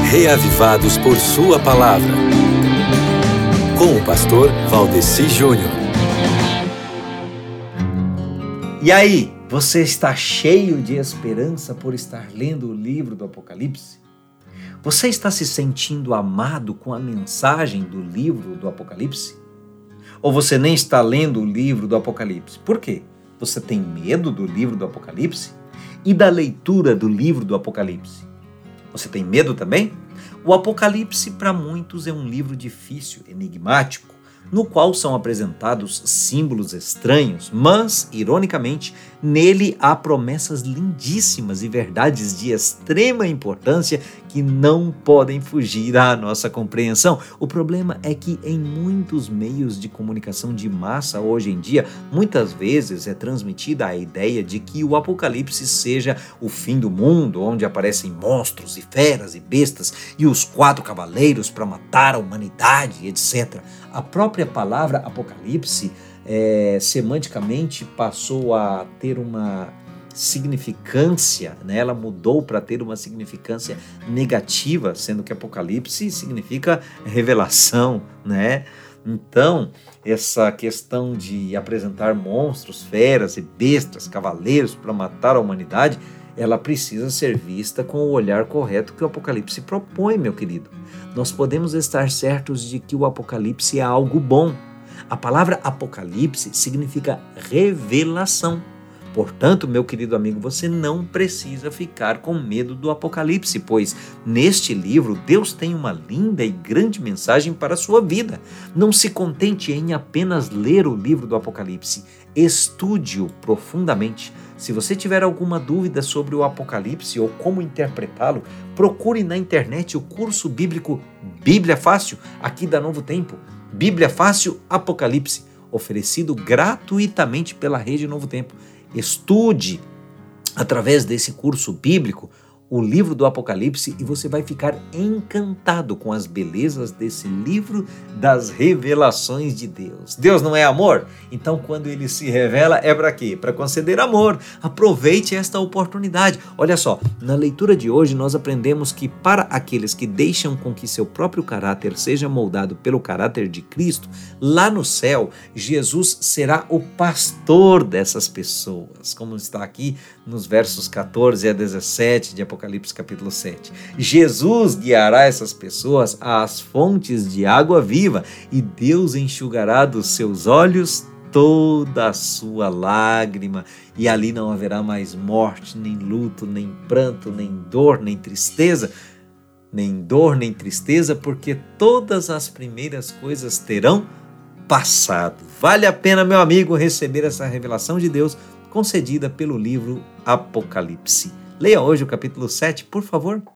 reavivados por sua palavra. Com o pastor Valdeci Júnior. E aí, você está cheio de esperança por estar lendo o livro do Apocalipse? Você está se sentindo amado com a mensagem do livro do Apocalipse? Ou você nem está lendo o livro do Apocalipse? Por quê? Você tem medo do livro do Apocalipse? E da leitura do livro do Apocalipse? Você tem medo também? O Apocalipse para muitos é um livro difícil, enigmático, no qual são apresentados símbolos estranhos, mas, ironicamente, nele há promessas lindíssimas e verdades de extrema importância que não podem fugir à nossa compreensão. O problema é que em muitos meios de comunicação de massa hoje em dia, muitas vezes é transmitida a ideia de que o Apocalipse seja o fim do mundo, onde aparecem monstros e feras e bestas e os 4 cavaleiros para matar a humanidade, etc. A própria palavra Apocalipse, semanticamente, passou a ter uma significância, né? Ela mudou para ter uma significância negativa, sendo que Apocalipse significa revelação, né? Então, essa questão de apresentar monstros, feras e bestas, cavaleiros para matar a humanidade, ela precisa ser vista com o olhar correto que o Apocalipse propõe, meu querido. Nós podemos estar certos de que o Apocalipse é algo bom. A palavra Apocalipse significa revelação. Portanto, meu querido amigo, você não precisa ficar com medo do Apocalipse, pois neste livro Deus tem uma linda e grande mensagem para a sua vida. Não se contente em apenas ler o livro do Apocalipse, estude-o profundamente. Se você tiver alguma dúvida sobre o Apocalipse ou como interpretá-lo, procure na internet o curso bíblico Bíblia Fácil, aqui da Novo Tempo. Bíblia Fácil Apocalipse, oferecido gratuitamente pela Rede Novo Tempo. Estude, através desse curso bíblico, o livro do Apocalipse e você vai ficar encantado com as belezas desse livro das revelações de Deus. Deus não é amor? Então, quando ele se revela, é para quê? Para conceder amor. Aproveite esta oportunidade. Olha só, na leitura de hoje nós aprendemos que para aqueles que deixam com que seu próprio caráter seja moldado pelo caráter de Cristo, lá no céu, Jesus será o pastor dessas pessoas, como está aqui nos versos 14 a 17 de Apocalipse capítulo 7. Jesus guiará essas pessoas às fontes de água viva e Deus enxugará dos seus olhos toda a sua lágrima e ali não haverá mais morte, nem luto, nem pranto, nem dor, nem tristeza, porque todas as primeiras coisas terão passado. Vale a pena, meu amigo, receber essa revelação de Deus concedida pelo livro Apocalipse. Leia hoje o capítulo 7, por favor.